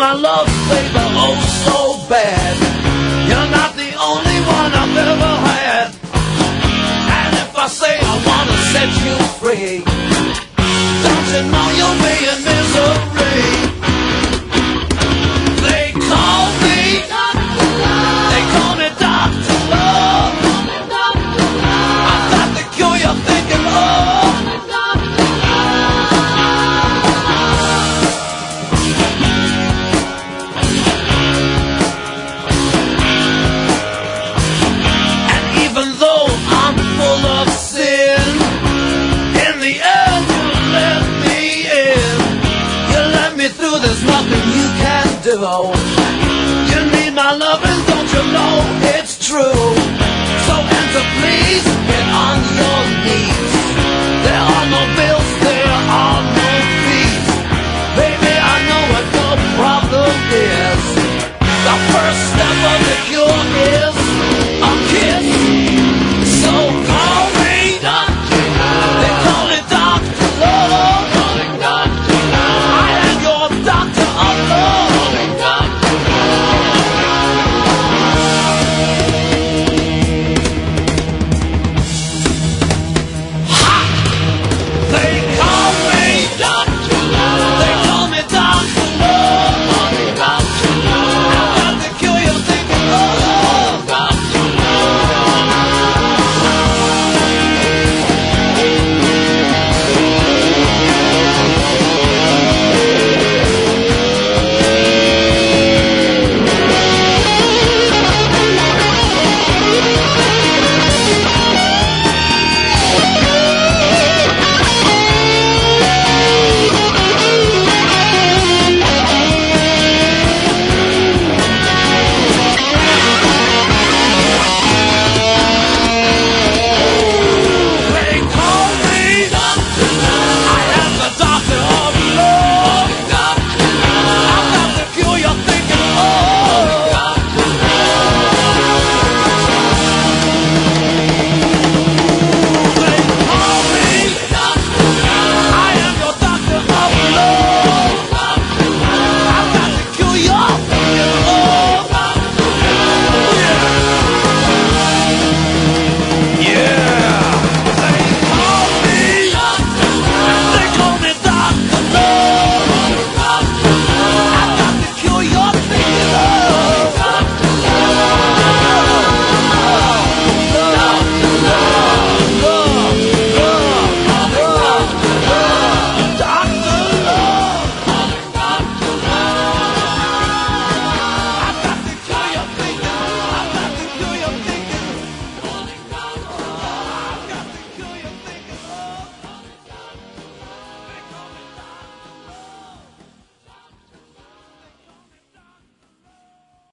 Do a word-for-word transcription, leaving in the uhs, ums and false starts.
my love, baby, oh so bad. You're not the only one I've ever had. And if I say I wanna set you free, don't you know you'll be in misery? They call me, they call me Doctor Love. I've got the cure you're thinking of. And even though I'm full of sin, in the end you let me in. You let me through, there's nothing you can do. You need my loving, don't you know it's true?